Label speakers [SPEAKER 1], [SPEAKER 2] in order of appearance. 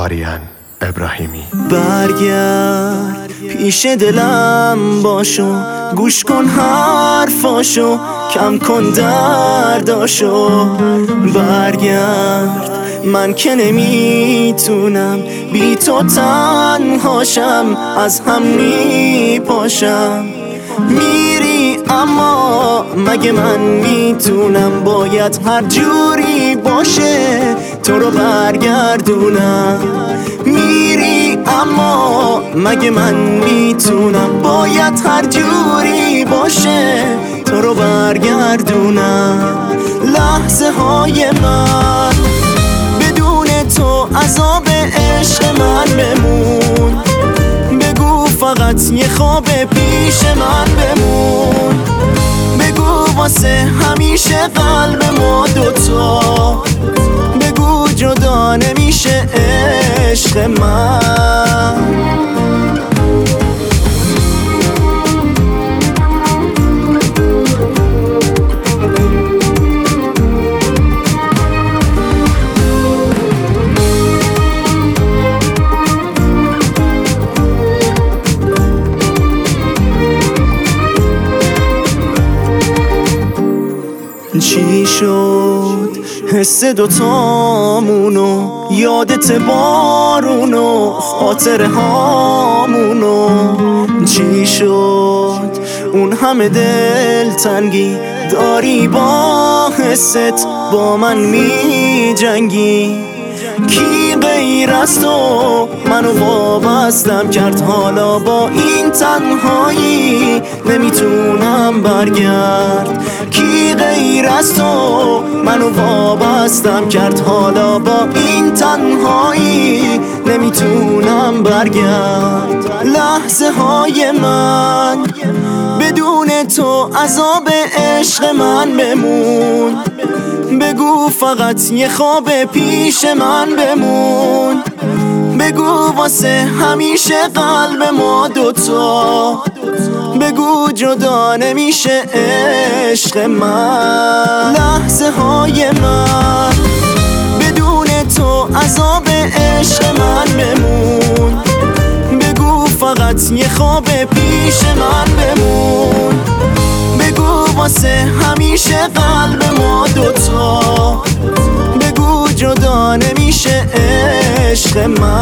[SPEAKER 1] آریان ابراهیمی.
[SPEAKER 2] برگرد پیش دلم باشو، گوش کن حرفاشو، کم کن درداشو. برگرد من که نمیتونم بی تو تنهاشم، از هم میپاشم. میری اما مگه من میتونم، باید هر جوری باشه تو رو برگردونم. میری اما مگه من میتونم، باید هر جوری باشه تو رو برگردونم. لحظه های من بدون تو عذاب عشق من بمون، بگو فقط یه خواب پیش من بمون، بگو واسه همیشه قلب ما دوتا، بگو جدا نمیشه عشق من. چی شد حس دوتامونو، یادت بارونو، خاطره هامونو. چی شد اون همه دلتنگی داری با حست با من می جنگی؟ کی غیر از تو منو وابستم کرد، حالا با این تنهایی نمیتونم برگرد. کی غیر از تو منو وابستم کرد، حالا با این تنهایی نمیتونم برگرد. لحظه های من بدون تو عذاب عشق من بمون، بگو فقط یه خواب پیش من بمون، بگو واسه همیشه قلب ما دوتا، بگو جدا نمیشه عشق من. لحظه های من بدون تو عذاب عشق من بمون، بگو فقط یه خواب پیش من بمون، بگو واسه همیشه قلب ما دوتا، بگو جدا نمیشه عشق من.